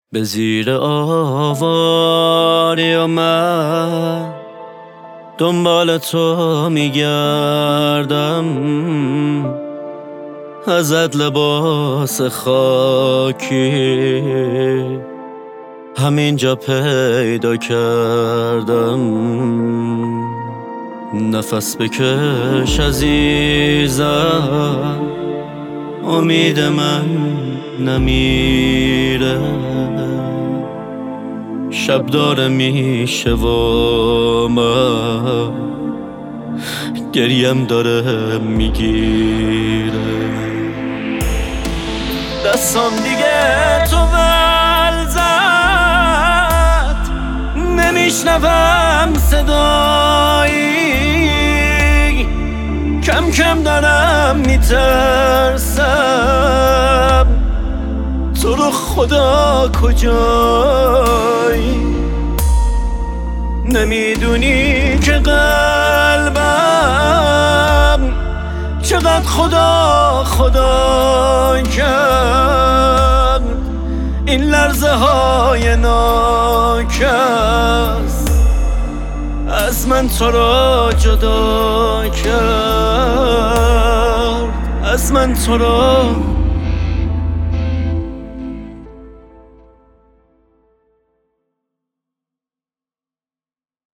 به زیر آواری و من دنبال تو میگردم، ازت لباس خاکی همینجا پیدا کردم. نفس بکش عزیزم، امید من نمیره، شب داره میشه و من گریم داره میگیره. دستم دیگه تو ول زد، نمیشنوم صدایی، کم کم دارم میترسم تو رو خدا کجایی. نمیدونی که قلبم چقدر خدا خدا کرد، این لرزه های ناکس از من تو را جدا کرد، از من تو را